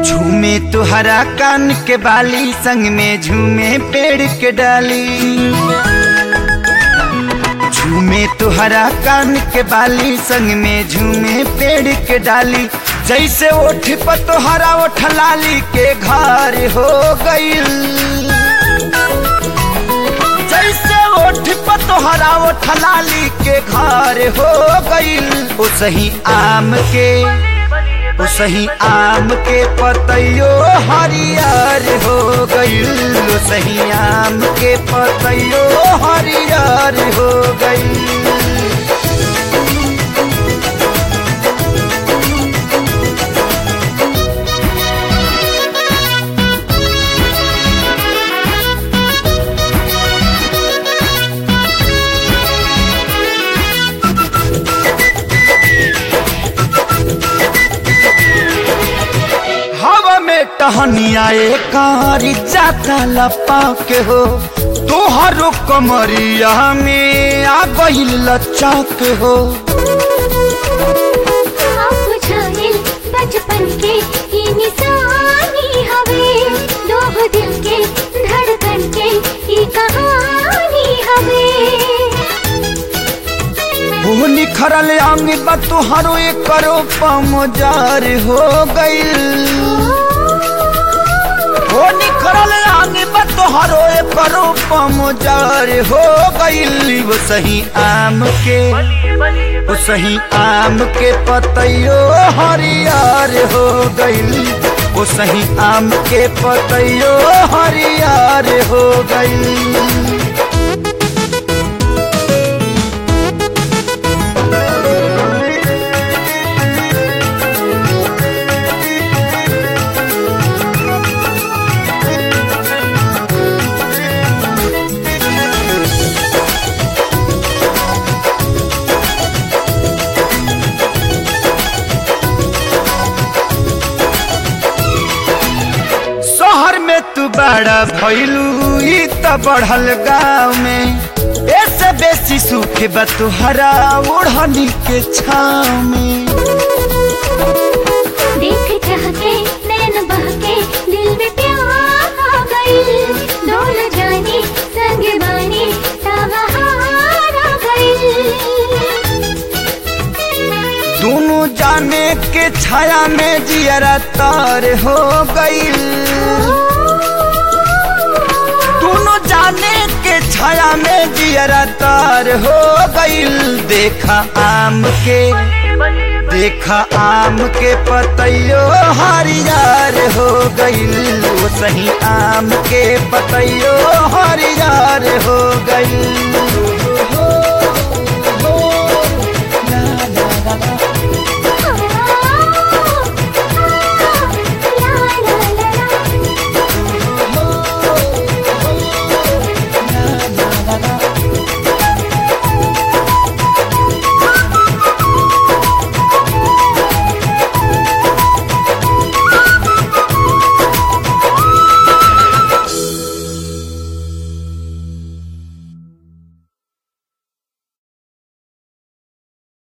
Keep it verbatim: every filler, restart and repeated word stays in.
झूमे तुहरा कान के बाली, संग में झूमे पेड़ के डाली। झूमे तुहरा कान के बाली, संग में झूमे पेड़ के डाली। जैसे ओठ पर तोहरा ओठ लाली के घर हो गईल, जैसे ओठ पर तोहरा ओठ लाली के घर हो गईल। ओ सही आम के ओ सही आम के पतइयो हरियर हो गईल। ओ सही आम के पतइयो हरियर हो गईल। टहनिया कारी जाता लपा के हो, तोहरो कमरिया में आ गईल लच्चा के हो। बचपन के ही निशानी हवे, दो दिल के धड़कन के ही कहानी हवे। वो निखरल आंग बा तोहरो एक करो पमजार हो गईल। वो निखरल आगे बतोहरो करो पमजार हो गईल। वो सही आम के वो सही आम के पतइयो हरियर हो गईल। वो सही आम के पतइयो हरियर हो गईल। शहर में तू बड़ा भइलू ई त बढ़ल गाँव में, ऐसे बेसी सूखे बा तुहरा ओढ़नी के छाँव में। देख चाहके नैन बहके दिल में प्यार आ गईल। डोल जानी संग बानी बहार आ गईल। दोनों जाने के छाया में जियरा तार हो गईल। दोनों जाने के छाया में जियरा तार हो गईल। देखा आम के देखा आम के पतइयो हरियर हो गईल। वो सही आम के पतइयो हरियर हो गईल।